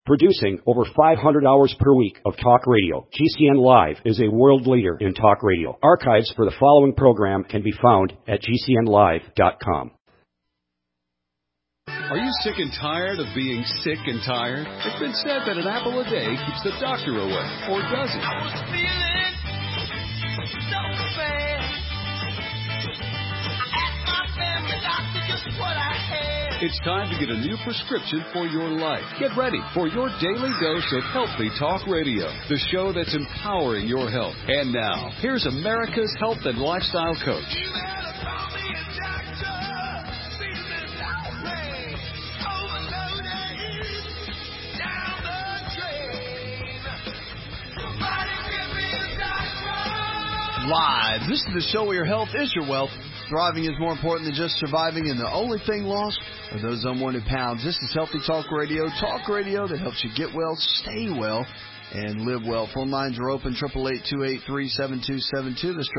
Producing over 500 hours per week of talk radio, GCN Live is a world leader in talk radio. Archives for the following program can be found at GCNlive.com. Are you sick and tired of being sick and tired? It's been said that an apple a day keeps the doctor away, or does it? I was feeling so bad. I asked my family doctor just what I had. It's time to get a new prescription for your life. Get ready for your daily dose of Healthy Talk Radio, the show that's empowering your health. And now, here's America's health and lifestyle coach. Live. This is the show where your health is your wealth. Thriving is more important than just surviving, and the only thing lost are those unwanted pounds. This is Healthy Talk Radio that helps you get well, stay well, and live well. Phone lines are open, 888-283-7272. That's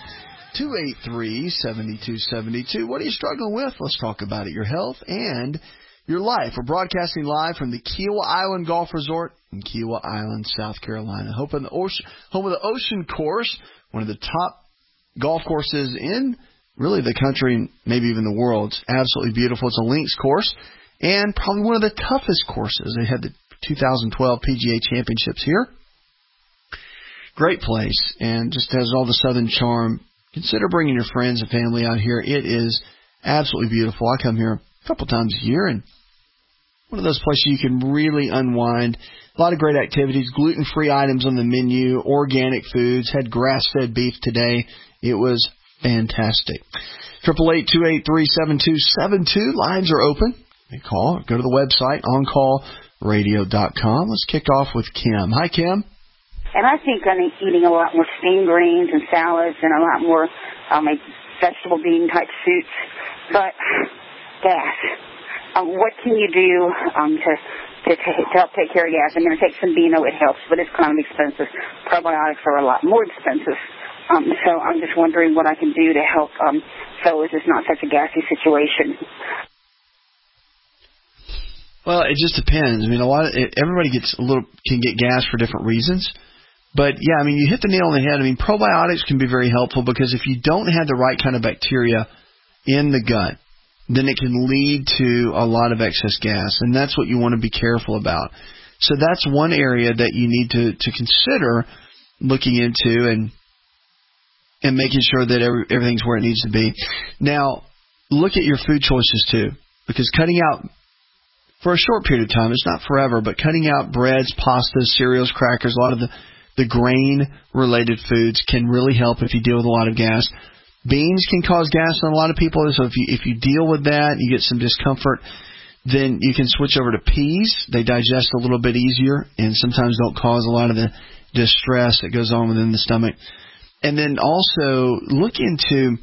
888-283-7272. What are you struggling with? Let's talk about it. Your health and your life. We're broadcasting live from the Kiawah Island Golf Resort in Kiawah Island, South Carolina. Home of the Ocean Course, one of the top golf courses in really the country, maybe even the world. It's absolutely beautiful. It's a links course and probably one of the toughest courses. They had the 2012 PGA Championships here. Great place and just has all the southern charm. Consider bringing your friends and family out here. It is absolutely beautiful. I come here a couple times a year, and one of those places you can really unwind. A lot of great activities, gluten-free items on the menu, organic foods, had grass-fed beef today. It was fantastic. 888-283-7272. Lines are open. You call. Go to the website, oncallradio.com. Let's kick off with Kim. Hi, Kim. And I think I'm eating a lot more steamed greens and salads and a lot more vegetable bean type soups. But gas. What can you do to help take care of gas? I'm going to take some Beano. It helps, but it's kind of expensive. Probiotics are a lot more expensive. So I'm just wondering what I can do to help so it's not such a gassy situation. Well, it just depends. I mean, everybody can get gas for different reasons. But, yeah, I mean, you hit the nail on the head. I mean, probiotics can be very helpful because if you don't have the right kind of bacteria in the gut, then it can lead to a lot of excess gas, and that's what you want to be careful about. So that's one area that you need to consider looking into and making sure that everything's where it needs to be. Now, look at your food choices too, because cutting out for a short period of time, it's not forever, but cutting out breads, pastas, cereals, crackers, a lot of the grain-related foods can really help if you deal with a lot of gas. Beans can cause gas on a lot of people, so if you deal with that, you get some discomfort, then you can switch over to peas. They digest a little bit easier and sometimes don't cause a lot of the distress that goes on within the stomach. And then also look into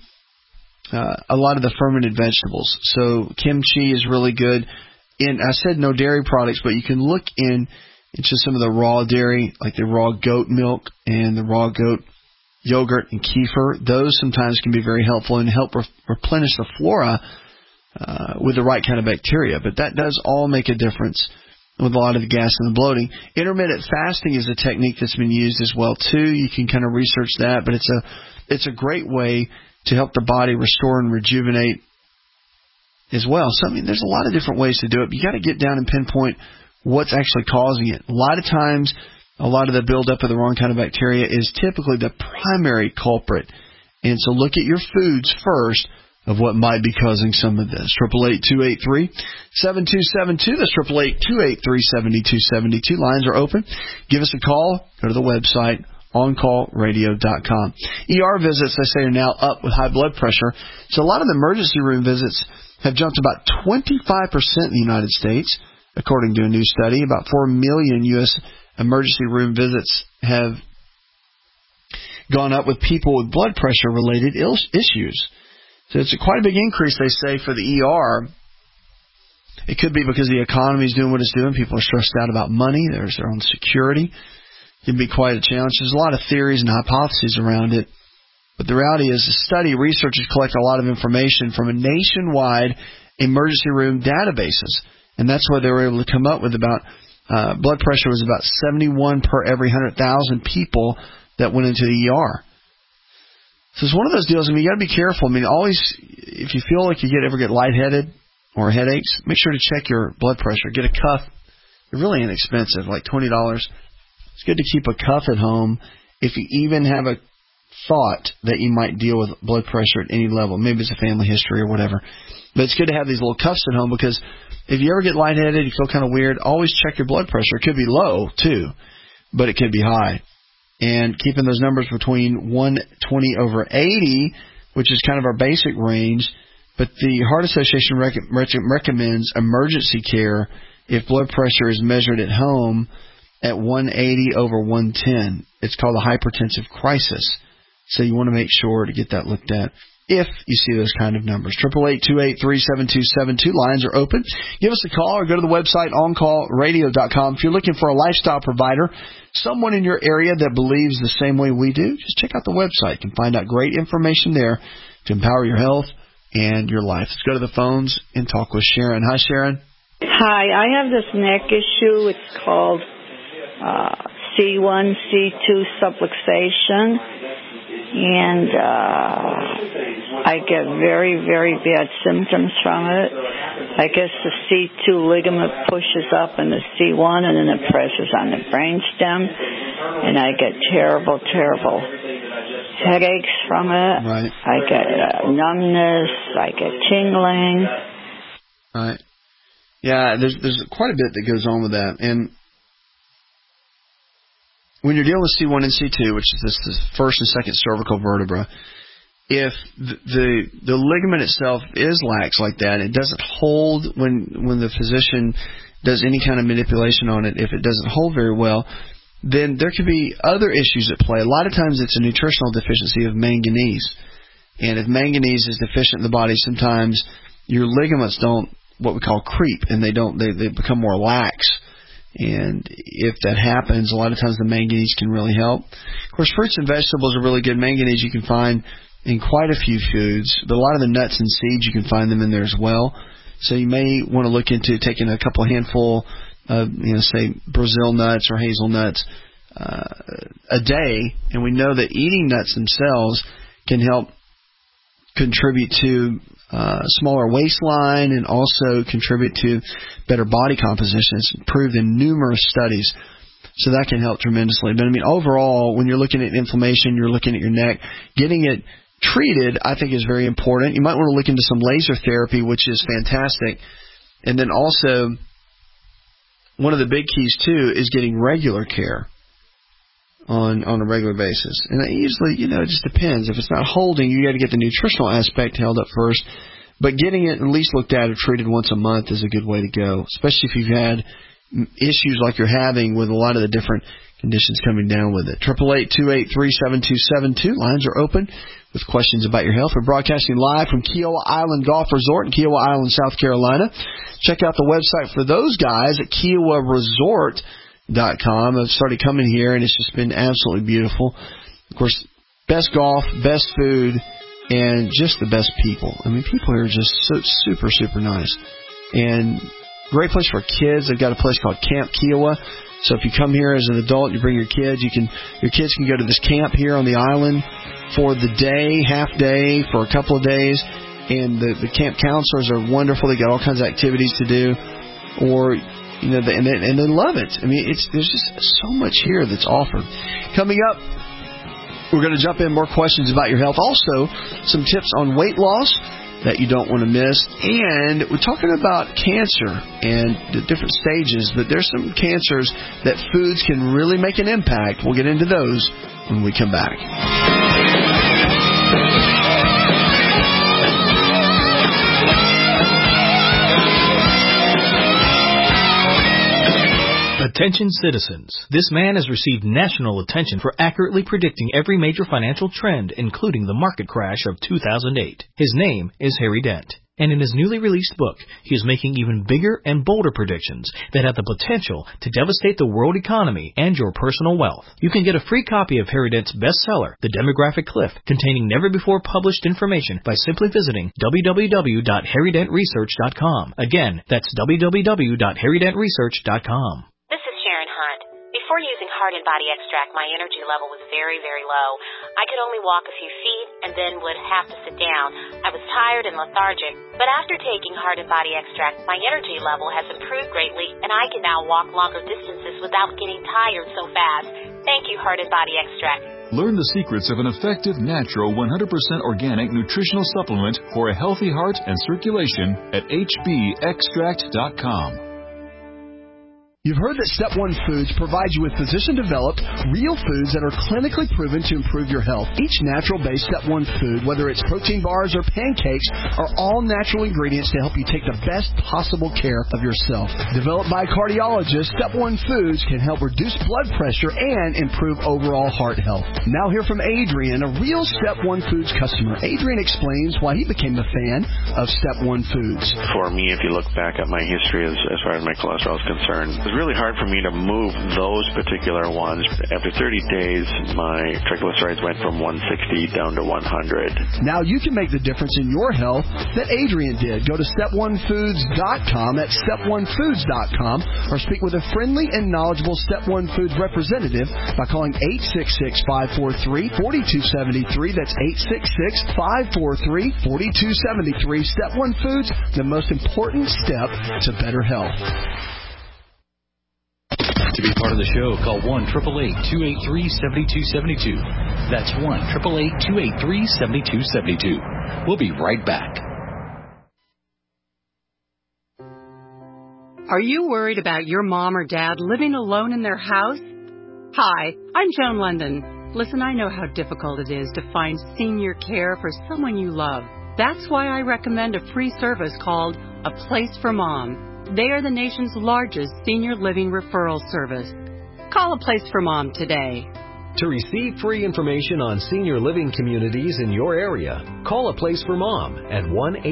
a lot of the fermented vegetables. So kimchi is really good. And I said no dairy products, but you can look into some of the raw dairy, like the raw goat milk and the raw goat yogurt and kefir. Those sometimes can be very helpful and help replenish the flora with the right kind of bacteria. But that does all make a difference with a lot of the gas and the bloating. Intermittent fasting is a technique that's been used as well too. You can kind of research that, but it's a great way to help the body restore and rejuvenate as well. So I mean, there's a lot of different ways to do it, but you got to get down and pinpoint what's actually causing it. A lot of times, a lot of the buildup of the wrong kind of bacteria is typically the primary culprit. And so look at your foods first of what might be causing some of this. 888-283-7272. That's 888-283-7272. Lines are open. Give us a call. Go to the website, oncallradio.com. ER visits, they say, are now up with high blood pressure. So a lot of the emergency room visits have jumped about 25% in the United States, according to a new study. About 4 million U.S. emergency room visits have gone up with people with blood pressure-related issues. So it's quite a big increase, they say, for the ER. It could be because the economy is doing what it's doing. People are stressed out about money. There's their own security. It can be quite a challenge. There's a lot of theories and hypotheses around it. But the reality is the study, researchers collect a lot of information from a nationwide emergency room databases. And that's why they were able to come up with about blood pressure was about 71 per every 100,000 people that went into the ER. So it's one of those deals. I mean, you got to be careful. I mean, always, if you feel like you ever get lightheaded or headaches, make sure to check your blood pressure. Get a cuff. They're really inexpensive, like $20. It's good to keep a cuff at home if you even have a thought that you might deal with blood pressure at any level. Maybe it's a family history or whatever. But it's good to have these little cuffs at home, because if you ever get lightheaded, you feel kind of weird, always check your blood pressure. It could be low, too, but it could be high. And keeping those numbers between 120 over 80, which is kind of our basic range, but the Heart Association recommends emergency care if blood pressure is measured at home at 180 over 110. It's called a hypertensive crisis. So you want to make sure to get that looked at if you see those kind of numbers. 888-283-7272. Lines are open. Give us a call or go to the website oncallradio.com. If you're looking for a lifestyle provider, someone in your area that believes the same way we do, just check out the website. You can find out great information there to empower your health and your life. Let's go to the phones and talk with Sharon. Hi, Sharon. Hi, I have this neck issue. It's called C1, C2 subluxation. And I get very, very bad symptoms from it. I guess the C2 ligament pushes up in the C1, and then it presses on the brainstem, and I get terrible, terrible headaches from it. Right. I get numbness. I get tingling. Right. Yeah, there's quite a bit that goes on with that, and when you're dealing with C1 and C2, which is this first and second cervical vertebra, if the ligament itself is lax like that, it doesn't hold when the physician does any kind of manipulation on it. If it doesn't hold very well, then there could be other issues at play. A lot of times it's a nutritional deficiency of manganese. And if manganese is deficient in the body, sometimes your ligaments don't, what we call creep, and they become more lax. And if that happens, a lot of times the manganese can really help. Of course, fruits and vegetables are really good. Manganese you can find in quite a few foods, but a lot of the nuts and seeds you can find them in there as well. So you may want to look into taking a couple handful of, say Brazil nuts or hazelnuts a day. And we know that eating nuts themselves can help contribute to smaller waistline and also contribute to better body composition. It's proved in numerous studies. So that can help tremendously. But, overall, when you're looking at inflammation, you're looking at your neck, getting it treated, I think, is very important. You might want to look into some laser therapy, which is fantastic. And then also, one of the big keys, too, is getting regular care on a regular basis. And usually, it just depends. If it's not holding, you got to get the nutritional aspect held up first. But getting it at least looked at or treated once a month is a good way to go, especially if you've had issues like you're having with a lot of the different conditions coming down with it. 888-283-7272. Lines are open with questions about your health. We're broadcasting live from Kiowa Island Golf Resort in Kiowa Island, South Carolina. Check out the website for those guys at KiowaResort.com. I've started coming here, and it's just been absolutely beautiful. Of course, best golf, best food, and just the best people. People here are just so super, super nice. And great place for kids. They've got a place called Camp Kiowa. So if you come here as an adult, you bring your kids. Your kids can go to this camp here on the island for the day, half day, for a couple of days. And the camp counselors are wonderful. They got all kinds of activities to do. Or, and they love it. There's just so much here that's offered. Coming up, we're going to jump in more questions about your health. Also, some tips on weight loss that you don't want to miss. And we're talking about cancer and the different stages, but there's some cancers that foods can really make an impact. We'll get into those when we come back. Attention citizens. This man has received national attention for accurately predicting every major financial trend, including the market crash of 2008. His name is Harry Dent. And in his newly released book, he is making even bigger and bolder predictions that have the potential to devastate the world economy and your personal wealth. You can get a free copy of Harry Dent's bestseller, The Demographic Cliff, containing never-before-published information by simply visiting www.harrydentresearch.com. Again, that's www.harrydentresearch.com. This Before using Heart and Body Extract, my energy level was very, very low. I could only walk a few feet and then would have to sit down. I was tired and lethargic. But after taking Heart and Body Extract, my energy level has improved greatly, and I can now walk longer distances without getting tired so fast. Thank you, Heart and Body Extract. Learn the secrets of an effective, natural, 100% organic nutritional supplement for a healthy heart and circulation at hbextract.com. You've heard that Step 1 Foods provides you with physician-developed, real foods that are clinically proven to improve your health. Each natural-based Step 1 food, whether it's protein bars or pancakes, are all natural ingredients to help you take the best possible care of yourself. Developed by cardiologists, Step 1 Foods can help reduce blood pressure and improve overall heart health. Now hear from Adrian, a real Step 1 Foods customer. Adrian explains why he became a fan of Step 1 Foods. For me, if you look back at my history as far as my cholesterol is concerned, really hard for me to move those particular ones. After 30 days, my triglycerides went from 160 down to 100. Now you can make the difference in your health that Adrian did. Go to step1foods.com, that's step1foods.com, or speak with a friendly and knowledgeable Step 1 Foods representative by calling 866-543-4273. That's 866-543-4273. Step 1 Foods, the most important step to better health. To be part of the show, call 1-888-283-7272. That's 1-888-283-7272. We'll be right back. Are you worried about your mom or dad living alone in their house? Hi, I'm Joan London. Listen, I know how difficult it is to find senior care for someone you love. That's why I recommend a free service called A Place for Mom. They are the nation's largest senior living referral service. Call A Place for Mom today. To receive free information on senior living communities in your area, call A Place for Mom at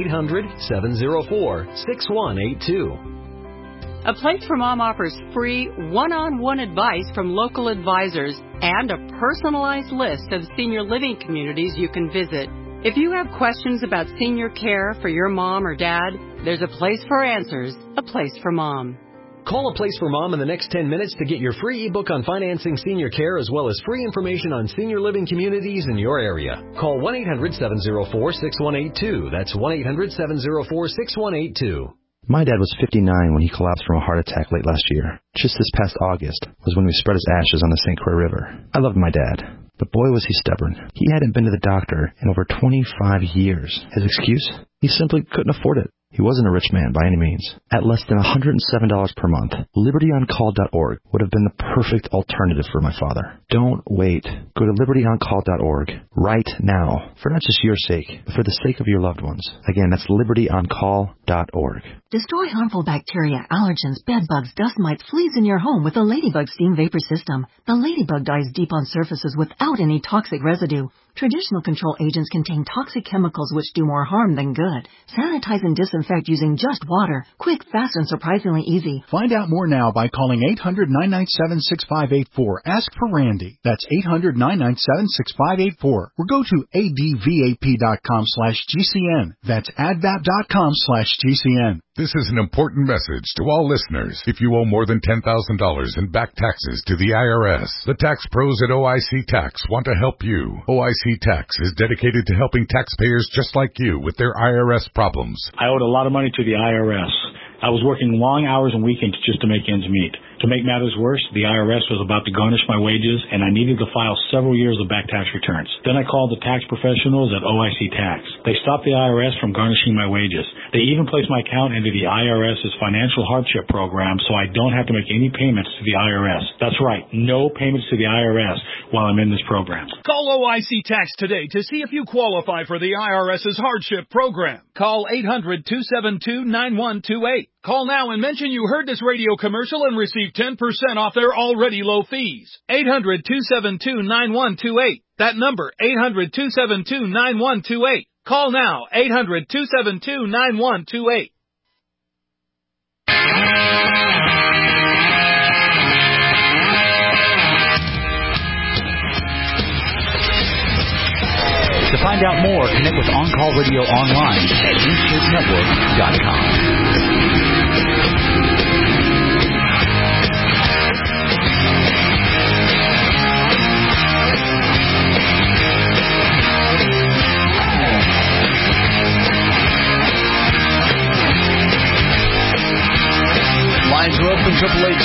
1-800-704-6182. A Place for Mom offers free one-on-one advice from local advisors and a personalized list of senior living communities you can visit. If you have questions about senior care for your mom or dad, there's a place for answers, A Place for Mom. Call A Place for Mom in the next 10 minutes to get your free ebook on financing senior care as well as free information on senior living communities in your area. Call 1-800-704-6182. That's 1-800-704-6182. My dad was 59 when he collapsed from a heart attack late last year. Just this past August was when we spread his ashes on the St. Croix River. I loved my dad. But boy, was he stubborn. He hadn't been to the doctor in over 25 years. His excuse? He simply couldn't afford it. He wasn't a rich man by any means. At less than $107 per month, LibertyOnCall.org would have been the perfect alternative for my father. Don't wait. Go to LibertyOnCall.org right now, for not just your sake, but for the sake of your loved ones. Again, that's LibertyOnCall.org. Destroy harmful bacteria, allergens, bedbugs, dust mites, fleas in your home with the Ladybug Steam Vapor System. The Ladybug dies deep on surfaces without any toxic residue. Traditional control agents contain toxic chemicals which do more harm than good. Sanitize and disinfect using just water. Quick, fast, and surprisingly easy. Find out more now by calling 800-997-6584. Ask for Randy. That's 800-997-6584. Or go to advap.com/GCN. That's advap.com/GCN. This is an important message to all listeners. If you owe more than $10,000 in back taxes to the IRS, the tax pros at OIC Tax want to help you. OIC Tax is dedicated to helping taxpayers just like you with their IRS problems. I owed a lot of money to the IRS. I was working long hours and weekends just to make ends meet. To make matters worse, the IRS was about to garnish my wages, and I needed to file several years of back tax returns. Then I called the tax professionals at OIC Tax. They stopped the IRS from garnishing my wages. They even placed my account into the IRS's financial hardship program, so I don't have to make any payments to the IRS. That's right, no payments to the IRS while I'm in this program. Call OIC Tax today to see if you qualify for the IRS's hardship program. Call 800-272-9128. Call now and mention you heard this radio commercial and receive 10% off their already low fees. 800-272-9128. That number, 800-272-9128. Call now, 800-272-9128. To find out more, connect with On Call Radio online at InShapeNetwork.com.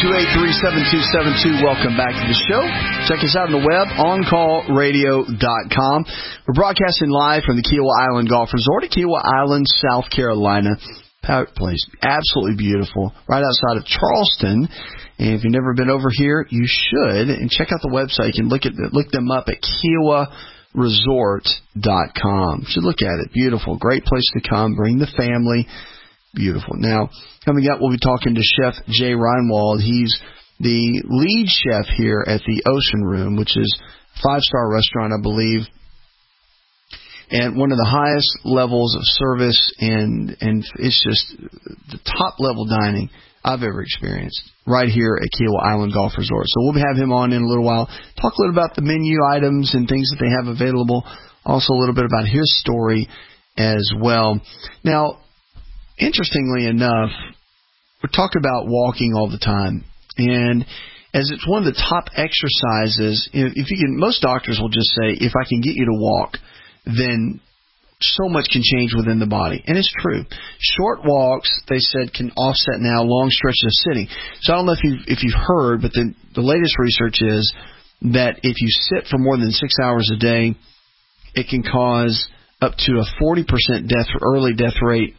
828-372-7272. Welcome back to the show. Check us out on the web, oncallradio.com. We're broadcasting live from the Kiowa Island Golf Resort at Kiowa Island, South Carolina. Place absolutely beautiful, right outside of Charleston. And if you've never been over here, you should. And check out the website. You can look them up at KiowaResort.com. You should look at it. Beautiful. Great place to come. Bring the family. Beautiful. Now, coming up, we'll be talking to Chef Jay Reinwald. He's the lead chef here at the Ocean Room, which is a 5-star restaurant, I believe, and one of the highest levels of service, and it's just the top-level dining I've ever experienced right here at Kiowa Island Golf Resort. So we'll have him on in a little while, talk a little about the menu items and things that they have available, also a little bit about his story as well. Now, interestingly enough, we're talking about walking all the time, and as it's one of the top exercises, if you can, most doctors will just say, if I can get you to walk, then so much can change within the body. And it's true. Short walks, they said, can offset now long stretches of sitting. So I don't know if you've heard, but the latest research is that if you sit for more than 6 hours a day, it can cause up to a 40% early death rate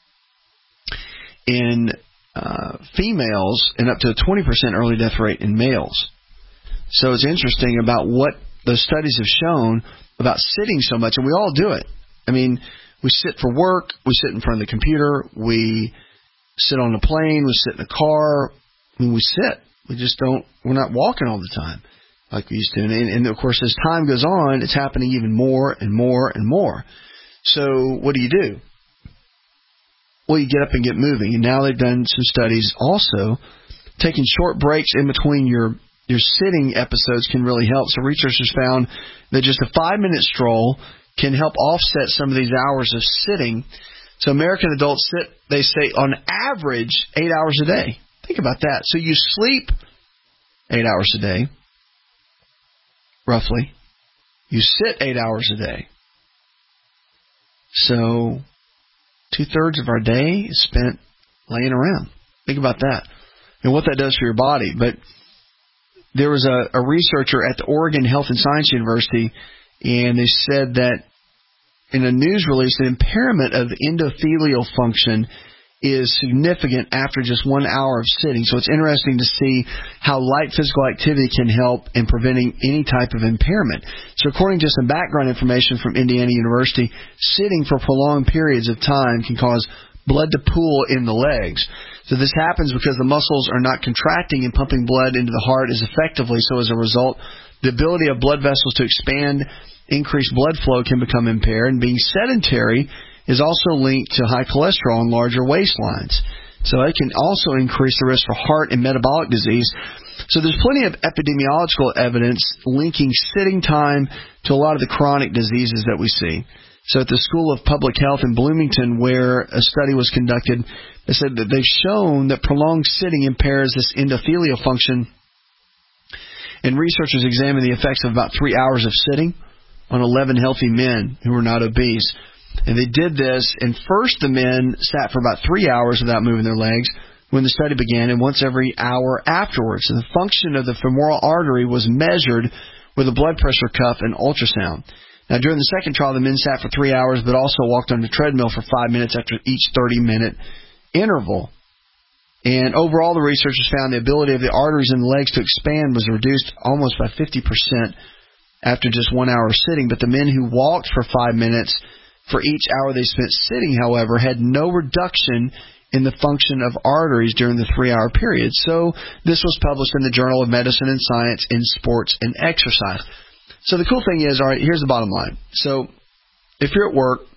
in females and up to a 20% early death rate in males. So it's interesting about what those studies have shown about sitting so much, and we all do it. I mean, we sit for work, we sit in front of the computer, we sit on a plane, we sit in a car. I mean, we sit. We're not walking all the time like we used to. And of course, as time goes on, it's happening even more and more and more. So what do? Well, you get up and get moving. And now they've done some studies also. Taking short breaks in between your sitting episodes can really help. So researchers found that just a 5-minute stroll can help offset some of these hours of sitting. So American adults sit, they say, on average, 8 hours a day. Think about that. So you sleep 8 hours a day, roughly. You sit 8 hours a day. So 2/3 of our day is spent laying around. Think about that and what that does for your body. But there was a researcher at the Oregon Health and Science University, and they said that in a news release, the impairment of endothelial function is significant after just 1 hour of sitting. So it's interesting to see how light physical activity can help in preventing any type of impairment. So according to some background information from Indiana University, sitting for prolonged periods of time can cause blood to pool in the legs. So this happens because the muscles are not contracting and pumping blood into the heart as effectively. So as a result, the ability of blood vessels to expand, increased blood flow can become impaired. And being sedentary is also linked to high cholesterol and larger waistlines. So it can also increase the risk for heart and metabolic disease. So there's plenty of epidemiological evidence linking sitting time to a lot of the chronic diseases that we see. So at the School of Public Health in Bloomington, where a study was conducted, they said that they've shown that prolonged sitting impairs this endothelial function. And researchers examined the effects of about 3 hours of sitting on 11 healthy men who were not obese. And they did this, and first the men sat for about 3 hours without moving their legs when the study began, and once every hour afterwards. And the function of the femoral artery was measured with a blood pressure cuff and ultrasound. Now, during the second trial, the men sat for 3 hours, but also walked on the treadmill for 5 minutes after each 30-minute interval. And overall, the researchers found the ability of the arteries in the legs to expand was reduced almost by 50% after just 1 hour of sitting. But the men who walked for 5 minutes for each hour they spent sitting, however, had no reduction in the function of arteries during the 3-hour period. So this was published in the Journal of Medicine and Science in Sports and Exercise. So the cool thing is, all right, here's the bottom line. So if you're at work,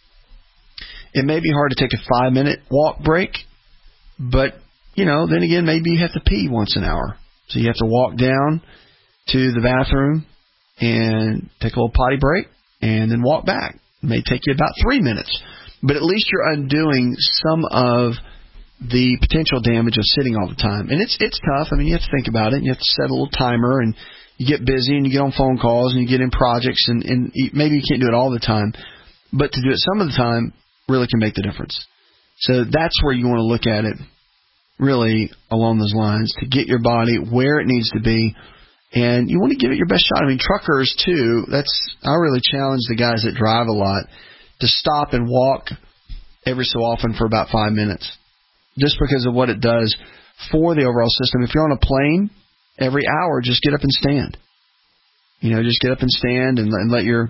it may be hard to take a 5-minute walk break, but, then again, maybe you have to pee once an hour. So you have to walk down to the bathroom and take a little potty break and then walk back. It may take you about 3 minutes, but at least you're undoing some of the potential damage of sitting all the time. And it's tough. I mean, you have to think about it. You have to set a little timer, and you get busy, and you get on phone calls, and you get in projects, and maybe you can't do it all the time, but to do it some of the time really can make the difference. So that's where you want to look at it. really along those lines, to get your body where it needs to be. And you want to give it your best shot. I mean, truckers, too, I really challenge the guys that drive a lot to stop and walk every so often for about 5 minutes, just because of what it does for the overall system. If you're on a plane, every hour, just get up and stand. Just get up and stand and let your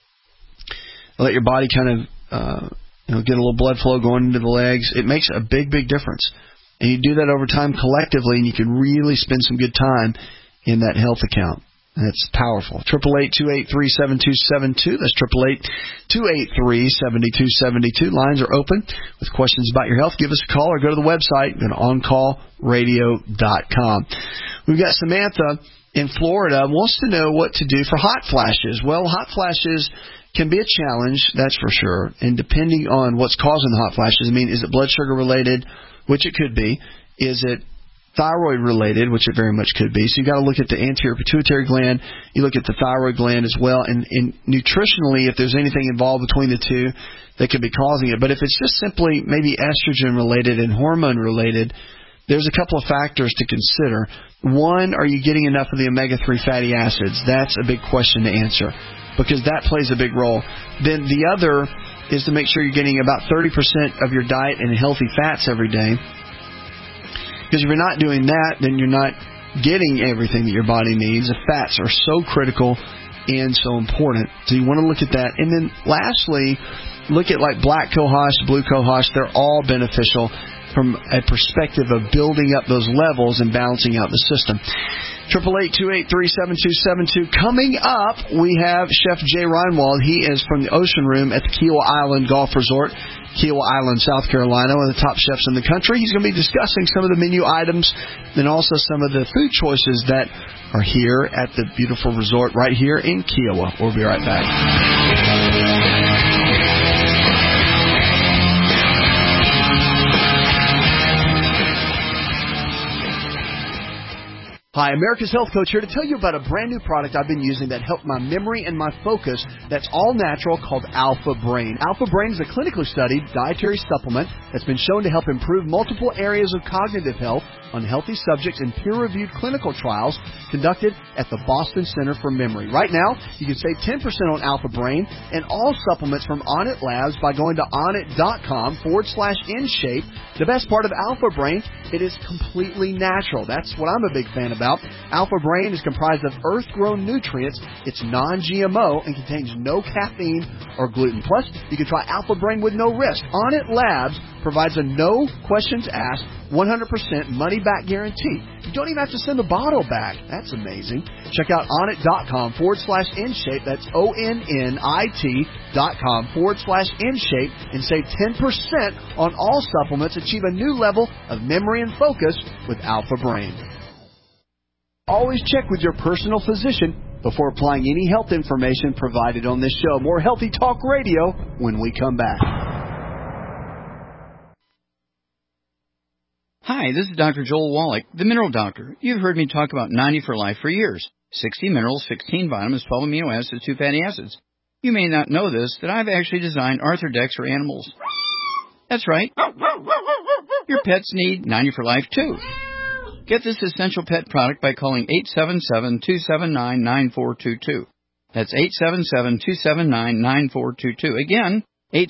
body kind of get a little blood flow going into the legs. It makes a big, big difference. And you do that over time collectively, and you can really spend some good time in that health account. That's powerful. 888-283-7272. That's 888-283-7272. Lines are open with questions about your health. Give us a call or go to the website, go to OnCallRadio.com. We've got Samantha in Florida wants to know what to do for hot flashes. Well, hot flashes can be a challenge, that's for sure. And depending on what's causing the hot flashes, is it blood sugar related, which it could be? Is it thyroid related, which it very much could be? So you got to look at the anterior pituitary gland. You look at the thyroid gland as well, and nutritionally, if there's anything involved between the two that could be causing it. But if it's just simply maybe estrogen related and hormone related, there's a couple of factors to consider. One, are you getting enough of the omega-3 fatty acids? That's a big question to answer, because that plays a big role. Then the other is to make sure you're getting about 30% of your diet in healthy fats every day. Because if you're not doing that, then you're not getting everything that your body needs. The fats are so critical and so important. So you want to look at that. And then lastly, look at like black cohosh, blue cohosh. They're all beneficial from a perspective of building up those levels and balancing out the system. 888-283-7272. Coming up, we have Chef Jay Reinwald. He is from the Ocean Room at the Kiawah Island Golf Resort, Kiawah Island, South Carolina, one of the top chefs in the country. He's going to be discussing some of the menu items and also some of the food choices that are here at the beautiful resort right here in Kiawah. We'll be right back. Hi, America's Health Coach here to tell you about a brand new product I've been using that helped my memory and my focus that's all natural, called Alpha Brain. Alpha Brain is a clinically studied dietary supplement that's been shown to help improve multiple areas of cognitive health on healthy subjects in peer-reviewed clinical trials conducted at the Boston Center for Memory. Right now, you can save 10% on Alpha Brain and all supplements from Onnit Labs by going to onnit.com/InShape. The best part of Alpha Brain, it is completely natural. That's what I'm a big fan about. Alpha Brain is comprised of earth-grown nutrients. It's non-GMO and contains no caffeine or gluten. Plus, you can try Alpha Brain with no risk. Onnit Labs provides a no questions asked, 100% money-back guarantee. You don't even have to send the bottle back. That's amazing. Check out onnit.com/InShape. That's ONNIT.com/InShape and save 10% on all supplements. Achieve a new level of memory and focus with Alpha Brain. Always check with your personal physician before applying any health information provided on this show. More Healthy Talk Radio when we come back. Hi, this is Dr. Joel Wallach, the Mineral Doctor. You've heard me talk about 90 for Life for years. 60 minerals, 16 vitamins, 12 amino acids, 2 fatty acids. You may not know this, that I've actually designed Arthrodex for animals. That's right. Your pets need 90 for Life, too. Get this essential pet product by calling 877-279-9422. That's 877-279-9422. Again,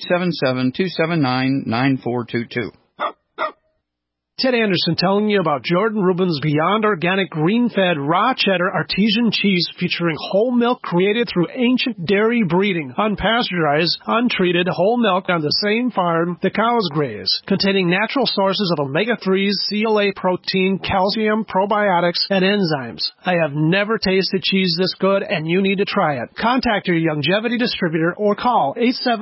877-279-9422. Ted Anderson telling you about Jordan Rubin's Beyond Organic Green-Fed Raw Cheddar Artesian Cheese featuring whole milk created through ancient dairy breeding, unpasteurized, untreated whole milk on the same farm the cows graze, containing natural sources of omega-3s, CLA protein, calcium, probiotics, and enzymes. I have never tasted cheese this good, and you need to try it. Contact your Longevity distributor or call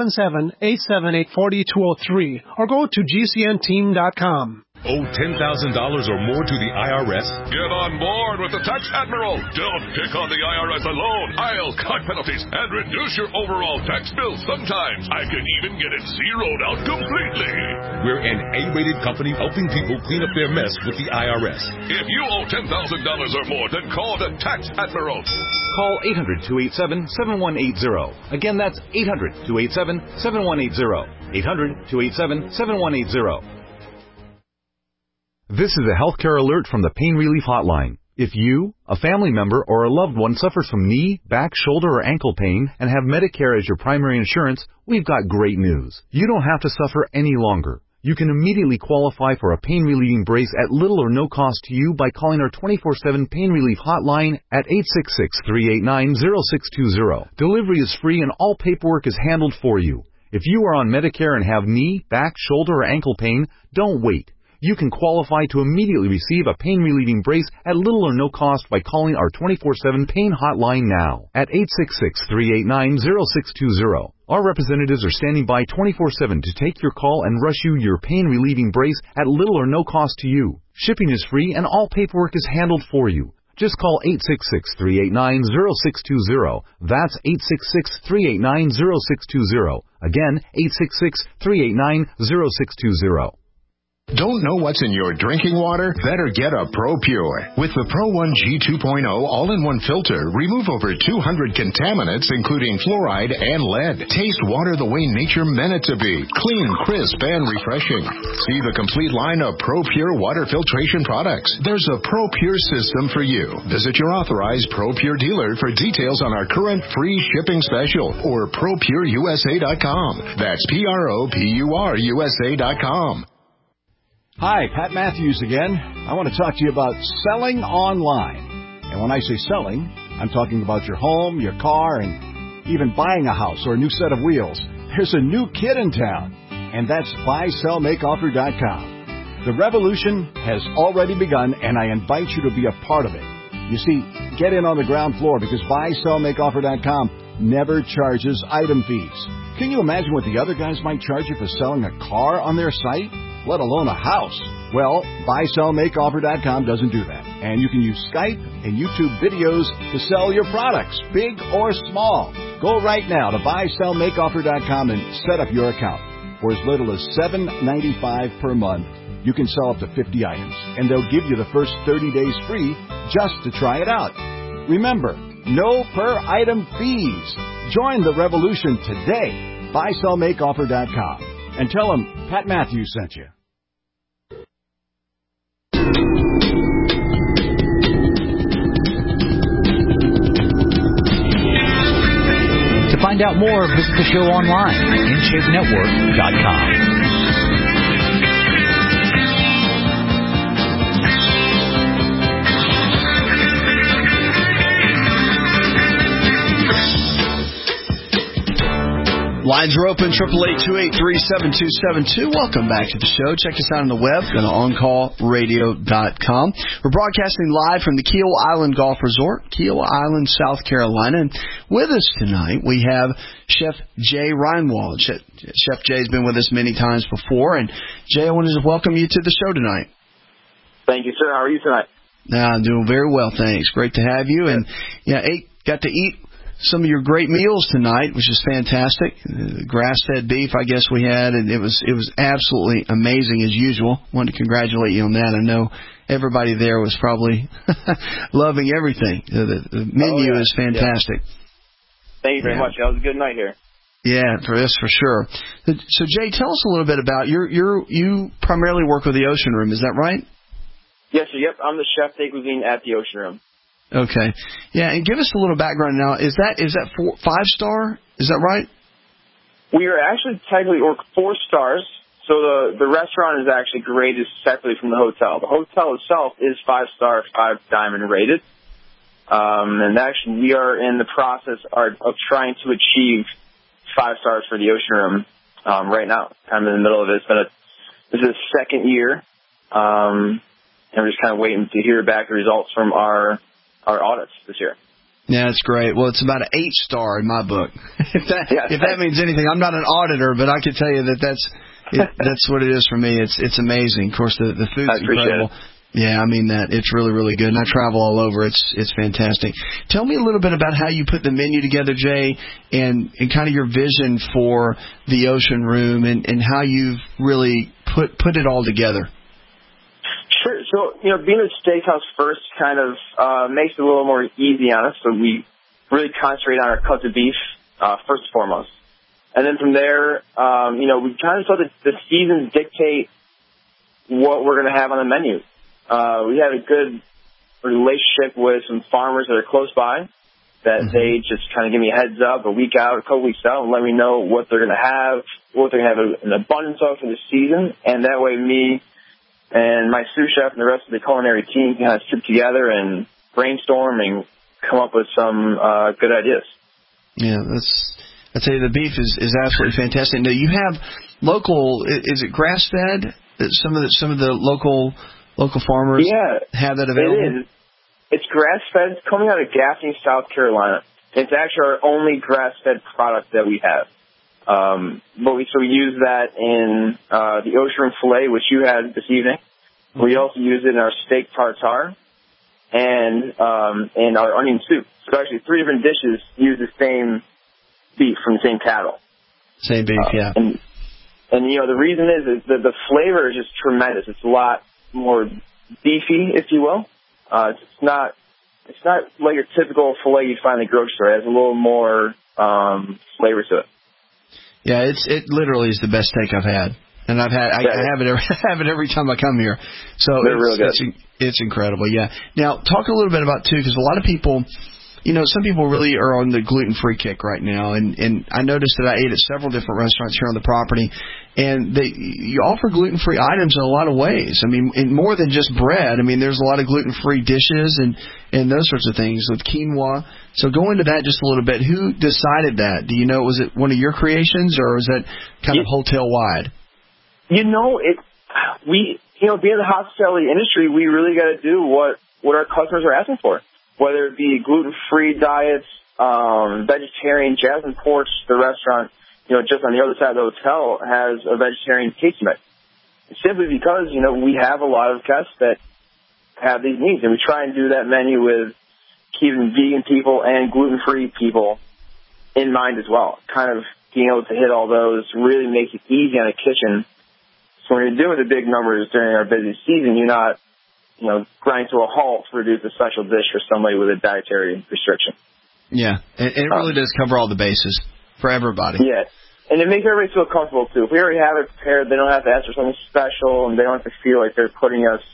877-878-4203 or go to GCNteam.com. Owe $10,000 or more to the IRS? Get on board with the Tax Admiral. Don't pick on the IRS alone. I'll cut penalties and reduce your overall tax bill. Sometimes I can even get it zeroed out completely. We're an A-rated company helping people clean up their mess with the IRS. If you owe $10,000 or more, then call the Tax Admiral. Call 800-287-7180. Again, that's 800-287-7180. 800-287-7180. This is a healthcare alert from the Pain Relief Hotline. If you, a family member, or a loved one suffers from knee, back, shoulder, or ankle pain and have Medicare as your primary insurance, we've got great news. You don't have to suffer any longer. You can immediately qualify for a pain-relieving brace at little or no cost to you by calling our 24/7 Pain Relief Hotline at 866-389-0620. Delivery is free and all paperwork is handled for you. If you are on Medicare and have knee, back, shoulder, or ankle pain, don't wait. You can qualify to immediately receive a pain-relieving brace at little or no cost by calling our 24/7 Pain Hotline now at 866-389-0620. Our representatives are standing by 24/7 to take your call and rush you your pain-relieving brace at little or no cost to you. Shipping is free and all paperwork is handled for you. Just call 866-389-0620. That's 866-389-0620. Again, 866-389-0620. Don't know what's in your drinking water? Better get a ProPure. With the Pro 1G 2.0 all-in-one filter, remove over 200 contaminants, including fluoride and lead. Taste water the way nature meant it to be. Clean, crisp, and refreshing. See the complete line of ProPure water filtration products. There's a ProPure system for you. Visit your authorized ProPure dealer for details on our current free shipping special or ProPureUSA.com. That's ProPureUSA.com. Hi, Pat Matthews again. I want to talk to you about selling online. And when I say selling, I'm talking about your home, your car, and even buying a house or a new set of wheels. There's a new kid in town, and that's BuySellMakeOffer.com. The revolution has already begun, and I invite you to be a part of it. You see, get in on the ground floor because BuySellMakeOffer.com never charges item fees. Can you imagine what the other guys might charge you for selling a car on their site? Let alone a house. Well, BuySellMakeOffer.com doesn't do that. And you can use Skype and YouTube videos to sell your products, big or small. Go right now to BuySellMakeOffer.com and set up your account. For as little as $7.95 per month, you can sell up to 50 items. And they'll give you the first 30 days free just to try it out. Remember, no per item fees. Join the revolution today. BuySellMakeOffer.com. And tell them Pat Matthews sent you. To find out more, visit the show online, InShapeNetwork.com. Lines are open, 888-283-7272. Welcome back to the show. Check us out on the web, go to OnCallRadio.com. We're broadcasting live from the Kiel Island Golf Resort, Kiel Island, South Carolina. And with us tonight, we have Chef Jay Reinwald. Chef Jay's been with us many times before. And, Jay, I wanted to welcome you to the show tonight. Thank you, sir. How are you tonight? I'm doing very well, thanks. Great to have you. And, got to eat some of your great meals tonight, which is fantastic. Grass-fed beef, I guess we had, and it was absolutely amazing as usual. Wanted to congratulate you on that. I know everybody there was probably loving everything. The menu is fantastic. Yeah. Thank you very much. That was a good night here. Yeah, for sure. So, Jay, tell us a little bit about you primarily work with the Ocean Room, is that right? Yes, sir. Yep, I'm the chef de cuisine at the Ocean Room. Okay. Yeah, and give us a little background now. Is that 5-star? Is that right? We are actually technically 4 stars. So the restaurant is actually graded separately from the hotel. The hotel itself is 5-star, 5-diamond rated. And actually we are in the process of trying to achieve 5 stars for the Ocean Room right now. I'm in the middle of it. This is the second year. And we're just kind of waiting to hear back the results from our audits this year. Yeah, that's great. Well, it's about an 8-star in my book. If that means anything, I'm not an auditor, but I can tell you that's what it is for me. It's amazing. Of course, the food's incredible. Yeah, I mean that. It's really, really good. And I travel all over. It's fantastic. Tell me a little bit about how you put the menu together, Jay, and kind of your vision for the Ocean Room and how you've really put it all together. Sure. So, being a steakhouse first kind of makes it a little more easy on us. So we really concentrate on our cuts of beef first and foremost. And then from there, we kind of let the seasons dictate what we're going to have on the menu. We have a good relationship with some farmers that are close by that they just kind of give me a heads up a week out, a couple weeks out, and let me know what they're going to have, what they're going to have an abundance of for the season. And that way me and my sous chef and the rest of the culinary team can kind of sit together and brainstorm and come up with some good ideas. Yeah, I'd say the beef is absolutely fantastic. Now you have local, is it grass fed? Some of the local farmers have that available? It is. It's grass fed, coming out of Gaffney, South Carolina. It's actually our only grass fed product that we have. But we use that in the ocean fillet, which you had this evening. We also use it in our steak tartare and in our onion soup. So actually 3 different dishes use the same beef from the same cattle. Same beef, yeah. And the reason is that the flavor is just tremendous. It's a lot more beefy, if you will. It's not like your typical filet you'd find in the grocery store. It has a little more flavor to it. Yeah, it literally is the best steak I've had, and I have it every time I come here. So it's incredible. Yeah. Now talk a little bit about too, because a lot of people. Some people really are on the gluten-free kick right now, and I noticed that I ate at several different restaurants here on the property, and you offer gluten-free items in a lot of ways. I mean, in more than just bread. I mean, there's a lot of gluten-free dishes and those sorts of things with quinoa. So go into that just a little bit. Who decided that? Do you know, was it one of your creations, or was that kind of hotel-wide? Being in the hospitality industry, we really got to do what our customers are asking for. Whether it be gluten-free diets, vegetarian, Jasmine Porch, the restaurant, just on the other side of the hotel has a vegetarian tasting menu. Simply because, we have a lot of guests that have these needs, and we try and do that menu with keeping vegan people and gluten-free people in mind as well. Kind of being able to hit all those really makes it easy on a kitchen. So when you're doing the big numbers during our busy season, you're not grind to a halt to produce a special dish for somebody with a dietary restriction. Yeah, and it really does cover all the bases for everybody. Yeah, and it makes everybody feel comfortable, too. If we already have it prepared, they don't have to ask for something special, and they don't have to feel like they're putting us,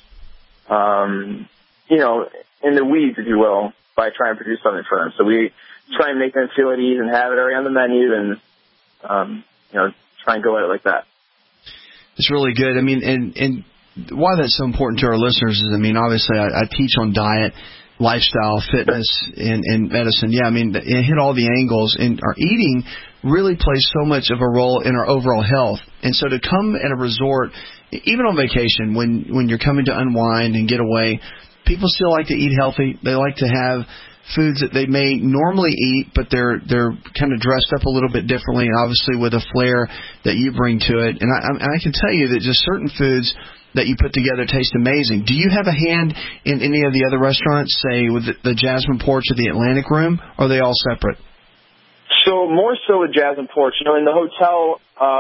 in the weeds, if you will, by trying to produce something for them. So we try and make them feel at ease and have it already on the menu and, try and go at it like that. It's really good. I mean, and why that's so important to our listeners is, obviously I teach on diet, lifestyle, fitness, and medicine. Yeah, it hit all the angles, and our eating really plays so much of a role in our overall health. And so to come at a resort, even on vacation, when you're coming to unwind and get away, people still like to eat healthy. They like to have foods that they may normally eat, but they're kind of dressed up a little bit differently, and obviously with a flair that you bring to it. And I can tell you that just certain foods that you put together taste amazing. Do you have a hand in any of the other restaurants, say with the Jasmine Porch or the Atlantic Room, or are they all separate? So more so with Jasmine Porch. In the hotel,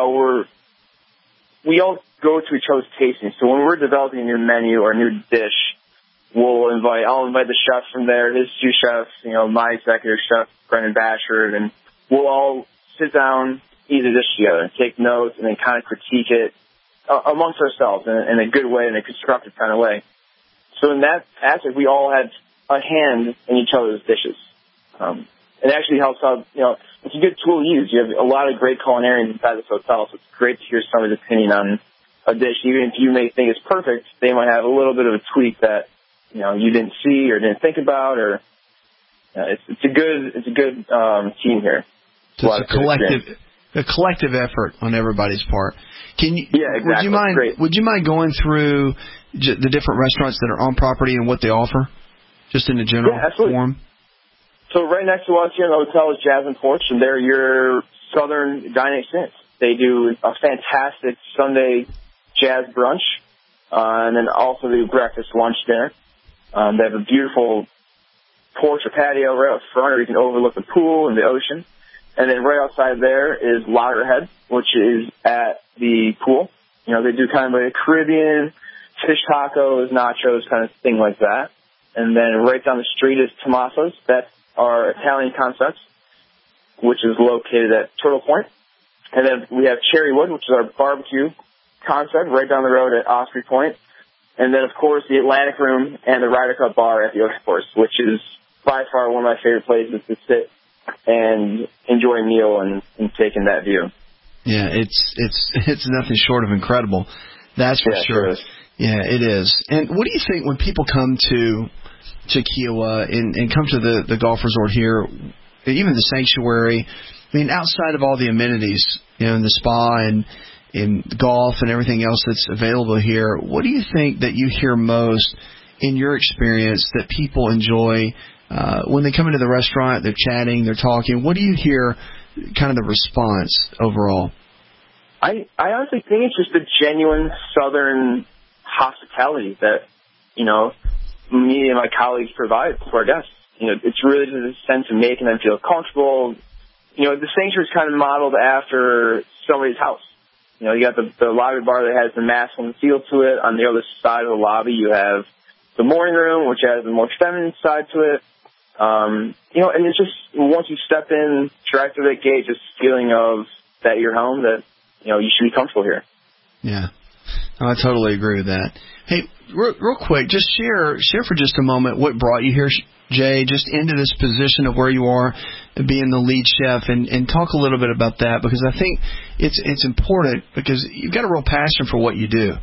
we all go to each other's tastings. So when we're developing a new menu or a new dish, I'll invite the chef from there, his sous chef, my executive chef, Brendan Bashford, and we'll all sit down, eat a dish together, and take notes, and then kind of critique it amongst ourselves in a good way, in a constructive kind of way. So in that aspect, we all had a hand in each other's dishes. It actually helps out, it's a good tool to use. You have a lot of great culinarians inside this hotel, so it's great to hear somebody's opinion on a dish. Even if you may think it's perfect, they might have a little bit of a tweak that, you didn't see or didn't think about, or it's a good team here. So it's a collective effort on everybody's part. Yeah, exactly. Would you mind going through the different restaurants that are on property and what they offer, just in a general form? So right next to us here in the hotel is Jasmine Porch, and they're your southern dining experience. They do a fantastic Sunday jazz brunch, and then also they do breakfast, lunch, dinner. They have a beautiful porch or patio right out front where you can overlook the pool and the ocean. And then right outside there is Loggerhead, which is at the pool. They do kind of like a Caribbean, fish tacos, nachos, kind of thing like that. And then right down the street is Tommaso's. That's our Italian concept, which is located at Turtle Point. And then we have Cherrywood, which is our barbecue concept right down the road at Osprey Point. And then, of course, the Atlantic Room and the Ryder Cup Bar at the Ocean Course, which is by far one of my favorite places to sit and enjoy a meal and take in that view. Yeah, it's nothing short of incredible. That's for sure. Yeah, it is. And what do you think when people come to Kiawah and come to the golf resort here, even the sanctuary? I mean, outside of all the amenities, in the spa and in golf and everything else that's available here, what do you think that you hear most in your experience that people enjoy when they come into the restaurant? They're chatting, they're talking. What do you hear, kind of the response overall? I honestly think it's just the genuine Southern hospitality that, me and my colleagues provide to our guests. It's really just a sense of making them feel comfortable. The sanctuary is kind of modeled after somebody's house. You got the lobby bar that has the masculine feel to it. On the other side of the lobby, you have the morning room, which has the more feminine side to it. And it's just, once you step in, drive through that gate, just feeling of that you're home, that, you should be comfortable here. Yeah. I totally agree with that. Hey, real quick, just share for just a moment what brought you here, Jay, just into this position of where you are, being the lead chef, and talk a little bit about that, because I think it's important, because you've got a real passion for what you do.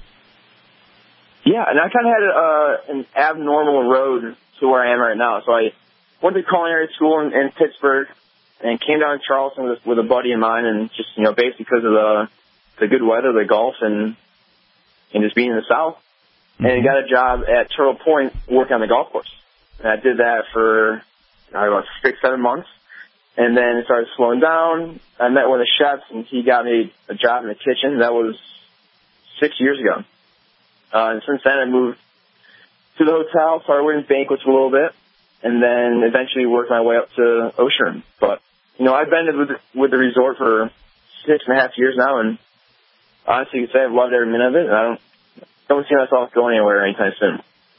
Yeah, and I kind of had an abnormal road to where I am right now. So I went to culinary school in Pittsburgh and came down to Charleston with a buddy of mine, and just, basically because of the good weather, the golf, and just being in the South. Mm-hmm. And got a job at Turtle Point working on the golf course. And I did that for about 6-7 months. And then it started slowing down. I met one of the chefs, and he got me a job in the kitchen. That was 6 years ago. And since then, I moved to the hotel, started winning banquets a little bit, and then eventually worked my way up to Ocean. But, I've been with the resort for 6.5 years now, and honestly, you could say I've loved every minute of it, and I don't see myself going anywhere anytime soon.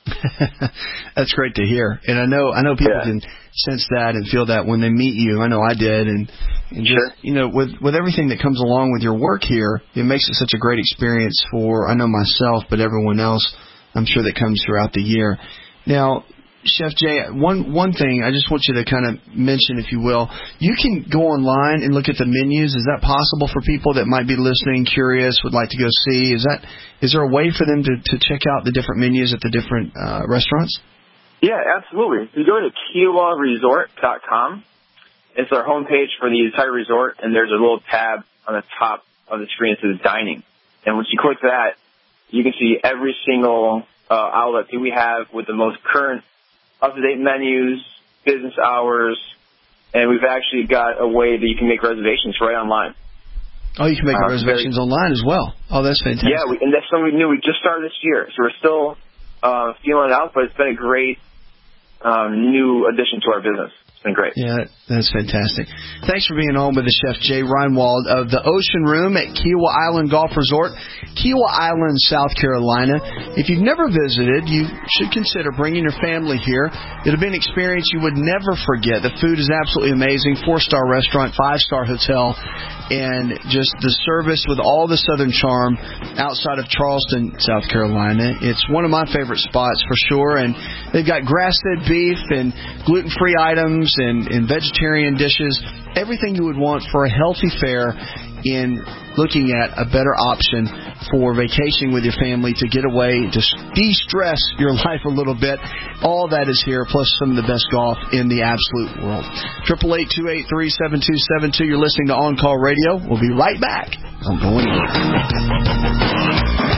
That's great to hear, and I know people can sense that and feel that when they meet you. I know I did, and just with everything that comes along with your work here, it makes it such a great experience for myself, but everyone else, I'm sure, that comes throughout the year. Now, Chef Jay, one thing I just want you to kind of mention, if you will, you can go online and look at the menus. Is that possible for people that might be listening, curious, would like to go see? Is there a way for them to check out the different menus at the different restaurants? Yeah, absolutely. You go to KiawahResort.com. It's our homepage for the entire resort, and there's a little tab on the top of the screen that says Dining. And once you click that, you can see every single outlet that we have with the most current up-to-date menus, business hours, and we've actually got a way that you can make reservations right online. Oh, you can make reservations online as well. Oh, that's fantastic. Yeah, and that's something new. We just started this year, so we're still feeling it out, but it's been a great new addition to our business. It's been great. Yeah, that's fantastic. Thanks for being on with the Chef Jay Reinwald of the Ocean Room at Kiawah Island Golf Resort, Kiawah Island, South Carolina. If you've never visited, you should consider bringing your family here. It'll be an experience you would never forget. The food is absolutely amazing. 4-star restaurant, 5-star hotel, and just the service with all the Southern charm outside of Charleston, South Carolina. It's one of my favorite spots for sure, and they've got grass-fed beef and gluten-free items and vegetarian dishes, everything you would want for a healthy fare in looking at a better option for vacationing with your family, to get away, to de-stress your life a little bit. All that is here, plus some of the best golf in the absolute world. 888-283-7272. You're listening to On Call Radio. We'll be right back. Don't go anywhere.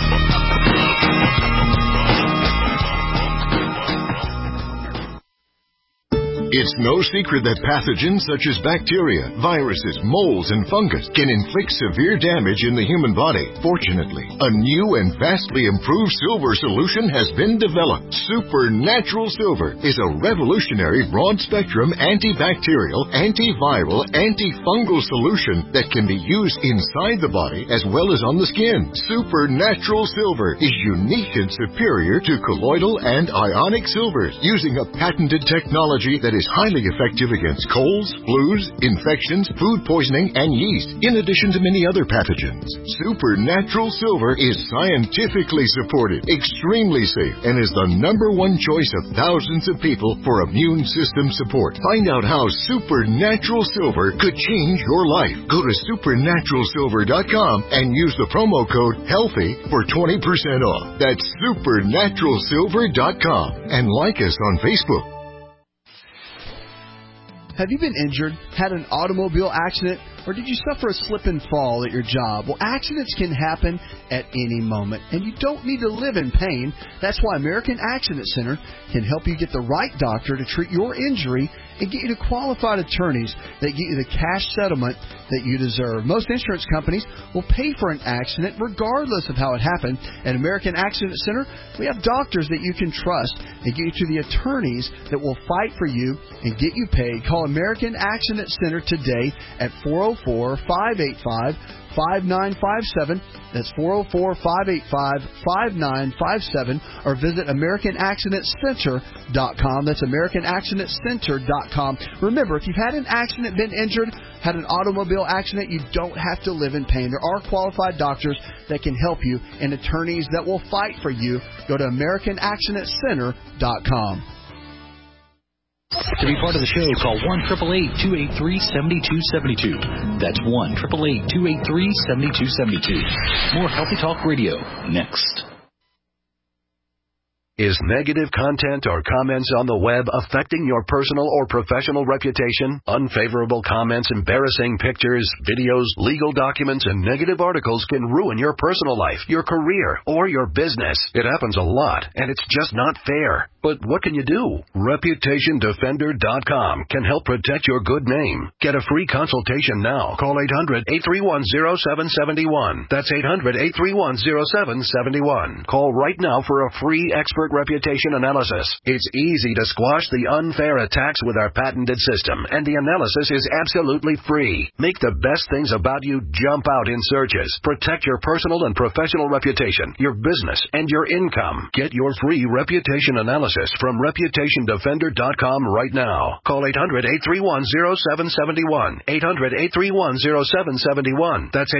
It's no secret that pathogens such as bacteria, viruses, molds, and fungus can inflict severe damage in the human body. Fortunately, a new and vastly improved silver solution has been developed. Supernatural Silver is a revolutionary broad-spectrum antibacterial, antiviral, antifungal solution that can be used inside the body as well as on the skin. Supernatural Silver is unique and superior to colloidal and ionic silvers, using a patented technology that that is highly effective against colds, flus, infections, food poisoning, and yeast, in addition to many other pathogens. Supernatural Silver is scientifically supported, extremely safe, and is the #1 choice of thousands of people for immune system support. Find out how Supernatural Silver could change your life. Go to supernaturalsilver.com and use the promo code HEALTHY for 20% off. That's supernaturalsilver.com. And like us on Facebook. Have you been injured, had an automobile accident, or did you suffer a slip and fall at your job? Well, accidents can happen at any moment, and you don't need to live in pain. That's why American Accident Center can help you get the right doctor to treat your injury and get you to qualified attorneys that get you the cash settlement that you deserve. Most insurance companies will pay for an accident regardless of how it happened. At American Accident Center, we have doctors that you can trust and get you to the attorneys that will fight for you and get you paid. Call American Accident Center today at 404-585-5957. That's 404-585-5957. Or visit AmericanAccidentCenter.com. That's AmericanAccidentCenter.com. Remember, if you've had an accident, been injured, had an automobile accident, you don't have to live in pain. There are qualified doctors that can help you and attorneys that will fight for you. Go to AmericanAccidentCenter.com. To be part of the show, call 1-888-283-7272. That's 1-888-283-7272. More Healthy Talk Radio next. Is negative content or comments on the web affecting your personal or professional reputation? Unfavorable comments, embarrassing pictures, videos, legal documents, and negative articles can ruin your personal life, your career, or your business. It happens a lot, and it's just not fair. But what can you do? ReputationDefender.com can help protect your good name. Get a free consultation now. Call 800-831-0771. That's 800-831-0771. Call right now for a free expert reputation analysis. It's easy to squash the unfair attacks with our patented system, and the analysis is absolutely free. Make the best things about you jump out in searches. Protect your personal and professional reputation, your business, and your income. Get your free reputation analysis from ReputationDefender.com right now. Call 800-831-0771. 800-831-0771. That's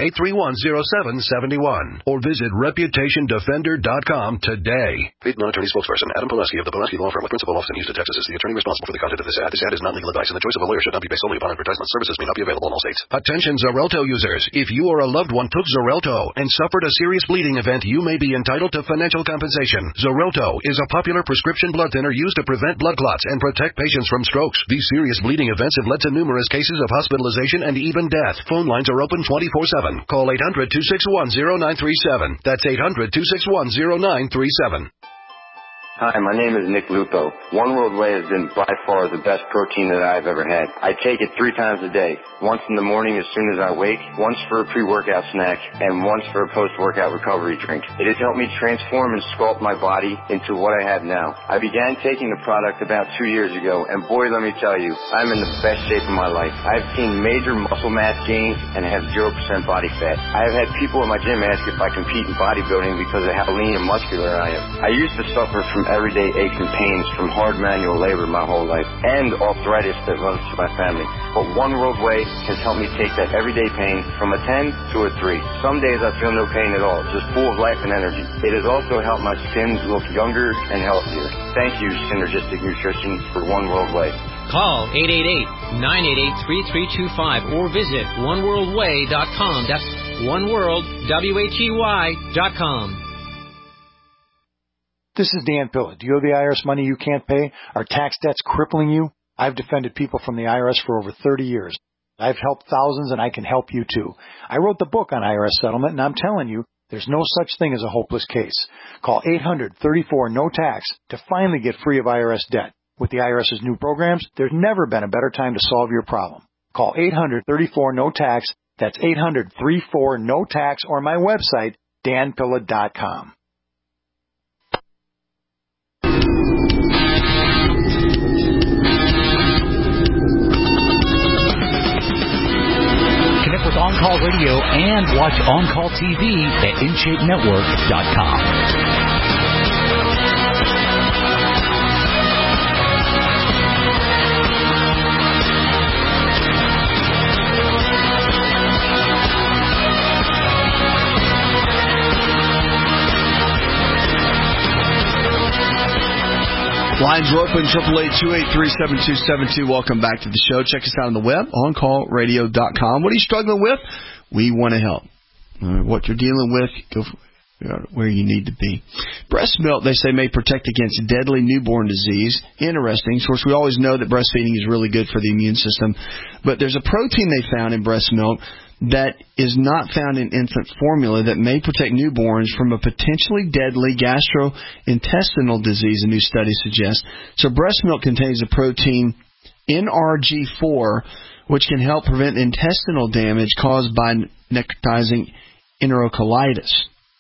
800-831-0771. Or visit ReputationDefender.com today. Paid non-attorney spokesperson Adam Pulaski of the Pulaski Law Firm with principal office in Houston, Texas is the attorney responsible for the content of this ad. This ad is not legal advice, and the choice of a lawyer should not be based solely upon advertisement. Services may not be available in all states. Attention Xarelto users. If you or a loved one took Xarelto and suffered a serious bleeding event, you may be entitled to financial compensation. Xarelto is a popular prescription blood thinner used to prevent blood clots and protect patients from strokes. These serious bleeding events have led to numerous cases of hospitalization and even death. Phone lines are open 24/7. Call 800-261-0937. That's 800-261-0937. Hi, my name is Nick Lupo. One World Whey has been by far the best protein that I've ever had. I take it 3 times a day. Once in the morning as soon as I wake, once for a pre-workout snack, and once for a post-workout recovery drink. It has helped me transform and sculpt my body into what I have now. I began taking the product about 2 years ago, and boy, let me tell you, I'm in the best shape of my life. I've seen major muscle mass gains and have 0% body fat. I have had people at my gym ask if I compete in bodybuilding because of how lean and muscular I am. I used to suffer from everyday aches and pains from hard manual labor my whole life, and arthritis that runs through my family. But One World Whey has helped me take that everyday pain from a 10 to a 3. Some days I feel no pain at all, just full of life and energy. It has also helped my skin look younger and healthier. Thank you, Synergistic Nutrition, for One World Whey. Call 888-988-3325 or visit oneworldwhey.com. That's oneworldwhey.com. This is Dan Pilla. Do you owe the IRS money you can't pay? Are tax debts crippling you? I've defended people from the IRS for over 30 years. I've helped thousands, and I can help you too. I wrote the book on IRS settlement, and I'm telling you, there's no such thing as a hopeless case. Call 800-34-NO-TAX to finally get free of IRS debt. With the IRS's new programs, there's never been a better time to solve your problem. Call 800-34-NO-TAX. That's 800-34-NO-TAX, or my website, danpilla.com. Connect with On Call Radio and watch On Call TV at InShapeNetwork.com. Lines are open, 888-283-7272. Welcome back to the show. Check us out on the web, oncallradio.com. What are you struggling with? We want to help. What you're dealing with, go where you need to be. Breast milk, they say, may protect against deadly newborn disease. Interesting. Of course, we always know that breastfeeding is really good for the immune system. But there's a protein they found in breast milk that is not found in infant formula that may protect newborns from a potentially deadly gastrointestinal disease, a new study suggests. So breast milk contains a protein NRG4, which can help prevent intestinal damage caused by necrotizing enterocolitis.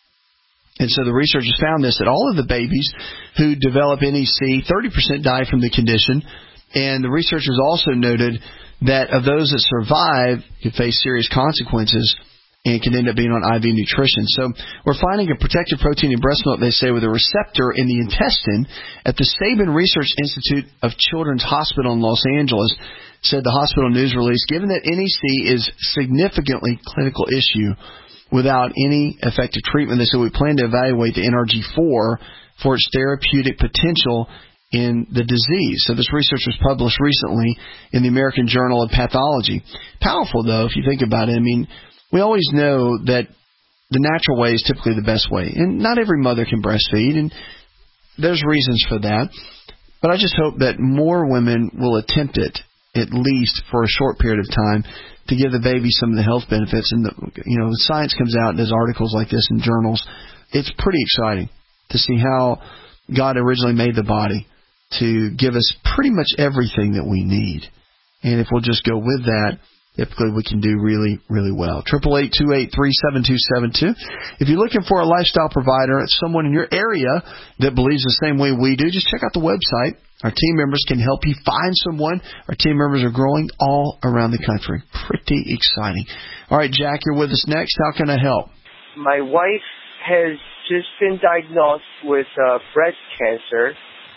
And so the researchers found this, that all of the babies who develop NEC, 30% die from the condition. And the researchers also noted that of those that survive could face serious consequences and can end up being on IV nutrition. So we're finding a protective protein in breast milk, they say, with a receptor in the intestine at the Sabin Research Institute of Children's Hospital in Los Angeles, said the hospital news release. Given that NEC is significantly clinical issue without any effective treatment, they said we plan to evaluate the NRG4 for its therapeutic potential in the disease. So this research was published recently in the American Journal of Pathology. Powerful, though, if you think about it. I mean, we always know that the natural way is typically the best way. And not every mother can breastfeed, and there's reasons for that. But I just hope that more women will attempt it, at least for a short period of time, to give the baby some of the health benefits. And, the science comes out and does articles like this in journals. It's pretty exciting to see how God originally made the body to give us pretty much everything that we need. And if we'll just go with that, typically we can do really, really well. 888-283-7272. If you're looking for a lifestyle provider, someone in your area that believes the same way we do, just check out the website. Our team members can help you find someone. Our team members are growing all around the country. Pretty exciting. All right, Jack, you're with us next. How can I help? My wife has just been diagnosed with breast cancer,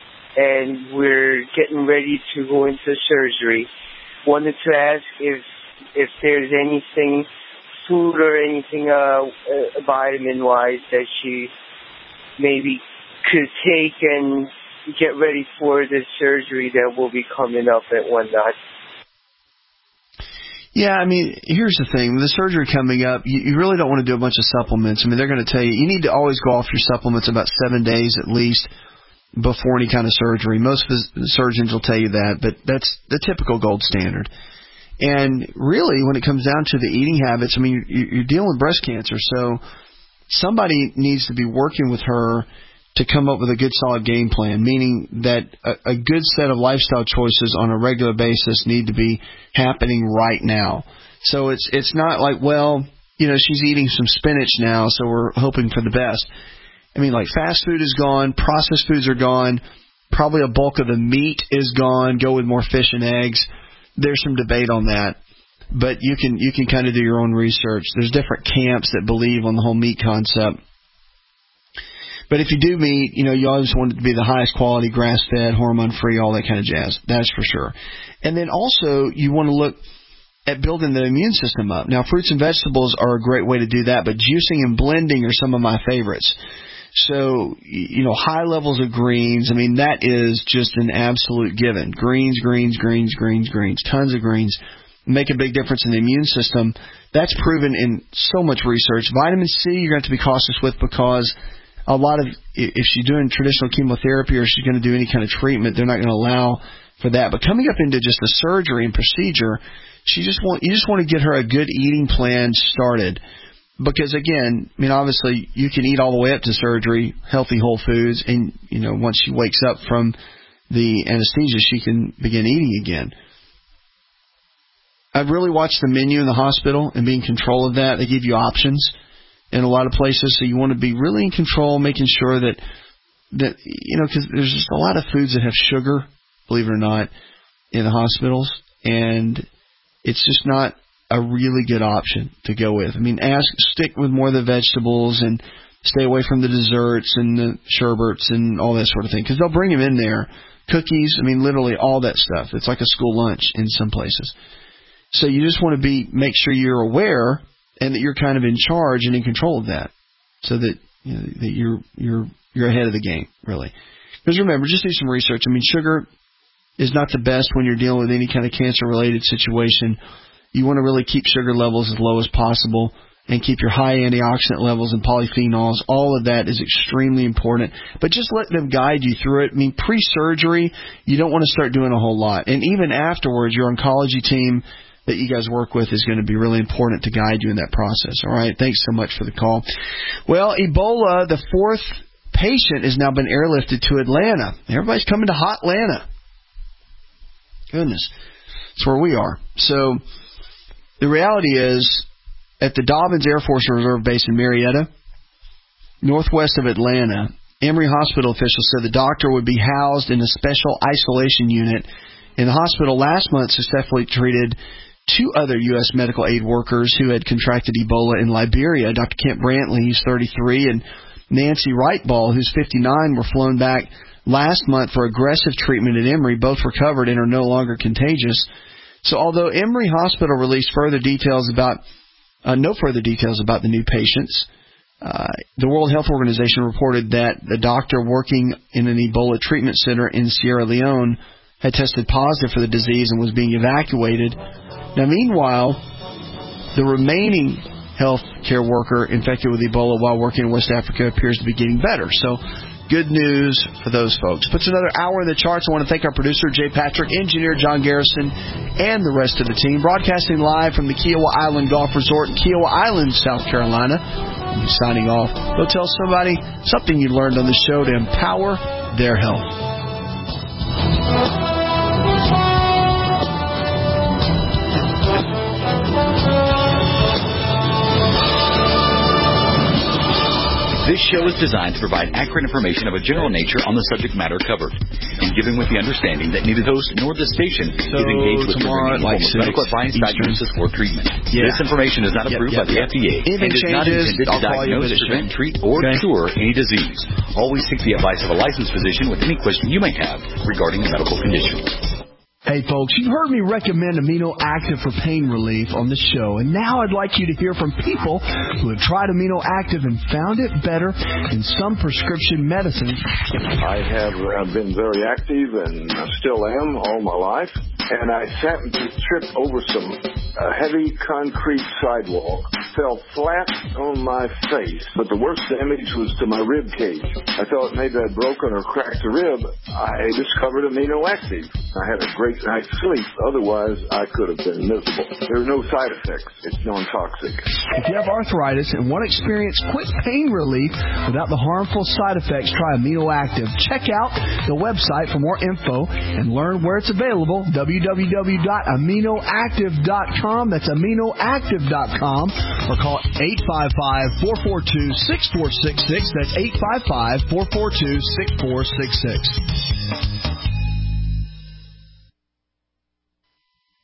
and we're getting ready to go into surgery. Wanted to ask if there's anything, food or anything vitamin-wise, that she maybe could take and get ready for the surgery that will be coming up and whatnot. Yeah, I mean, here's the thing. With the surgery coming up, you really don't want to do a bunch of supplements. I mean, they're going to tell you need to always go off your supplements about 7 days at least before any kind of surgery. Most surgeons will tell you that, but that's the typical gold standard. And really, when it comes down to the eating habits, I mean, you're dealing with breast cancer, so somebody needs to be working with her to come up with a good, solid game plan, meaning that a good set of lifestyle choices on a regular basis need to be happening right now. So it's not like, well, she's eating some spinach now, so we're hoping for the best. I mean, like, fast food is gone, processed foods are gone, probably a bulk of the meat is gone, go with more fish and eggs. There's some debate on that, but you can kind of do your own research. There's different camps that believe on the whole meat concept. But if you do meat, you always want it to be the highest quality, grass-fed, hormone-free, all that kind of jazz. That's for sure. And then also, you want to look at building the immune system up. Now, fruits and vegetables are a great way to do that, but juicing and blending are some of my favorites. So, high levels of greens, I mean, that is just an absolute given. Greens, tons of greens make a big difference in the immune system. That's proven in so much research. Vitamin C, you're going to have to be cautious with, because a lot of, if she's doing traditional chemotherapy or she's going to do any kind of treatment, they're not going to allow for that. But coming up into just the surgery and procedure, you just want to get her a good eating plan started. Because, again, I mean, obviously, you can eat all the way up to surgery, healthy whole foods, and, once she wakes up from the anesthesia, she can begin eating again. I've really watched the menu in the hospital and be in control of that. They give you options in a lot of places, so you want to be really in control, making sure that because there's just a lot of foods that have sugar, believe it or not, in the hospitals, and it's just not a really good option to go with. I mean, stick with more of the vegetables and stay away from the desserts and the sherbets and all that sort of thing, because they'll bring them in there. Cookies, I mean, literally all that stuff. It's like a school lunch in some places. So you just want to make sure you're aware and that you're kind of in charge and in control of that, so that that you're ahead of the game, really. Because remember, just do some research. I mean, sugar is not the best when you're dealing with any kind of cancer-related situation. You want to really keep sugar levels as low as possible and keep your high antioxidant levels and polyphenols. All of that is extremely important. But just let them guide you through it. I mean, pre-surgery, you don't want to start doing a whole lot. And even afterwards, your oncology team that you guys work with is going to be really important to guide you in that process. All right? Thanks so much for the call. Well, Ebola, the fourth patient, has now been airlifted to Atlanta. Everybody's coming to hot Atlanta. Goodness. That's where we are. So the reality is, at the Dobbins Air Force Reserve Base in Marietta, northwest of Atlanta, Emory Hospital officials said the doctor would be housed in a special isolation unit in the hospital. Last month successfully treated 2 other U.S. medical aid workers who had contracted Ebola in Liberia. Dr. Kent Brantley, who's 33, and Nancy Wrightball, who's 59, were flown back last month for aggressive treatment at Emory. Both recovered and are no longer contagious. So although Emory Hospital released no further details about the new patients, the World Health Organization reported that the doctor working in an Ebola treatment center in Sierra Leone had tested positive for the disease and was being evacuated. Now, meanwhile, the remaining health care worker infected with Ebola while working in West Africa appears to be getting better. So, good news for those folks. Puts another hour in the charts. I want to thank our producer, Jay Patrick, engineer John Garrison, and the rest of the team. Broadcasting live from the Kiowa Island Golf Resort in Kiowa Island, South Carolina. I'll be signing off. Go tell somebody something you learned on the show to empower their health. This show is designed to provide accurate information of a general nature on the subject matter covered, and given with the understanding that neither host nor the station is engaged with presenting medical advice, diagnosis, or treatment. Yeah. This information is not approved by the FDA and is not intended to diagnose, prevent, treat, or cure any disease. Always seek the advice of a licensed physician with any question you may have regarding a medical condition. Hey folks, you've heard me recommend Amino Active for pain relief on the show, and now I'd like you to hear from people who have tried Amino Active and found it better than some prescription medicines. I have been very active and still am all my life, and I happened to trip over some heavy concrete sidewalk, fell flat on my face, but the worst damage was to my rib cage. I thought maybe I'd broken or cracked a rib. I discovered Amino Active. I had a great night's sleep. Otherwise, I could have been miserable. There are no side effects. It's non-toxic. If you have arthritis and want to experience quick pain relief without the harmful side effects, try Amino Active. Check out the website for more info and learn where it's available, www.aminoactive.com. That's aminoactive.com, or call 855-442-6466. That's 855-442-6466.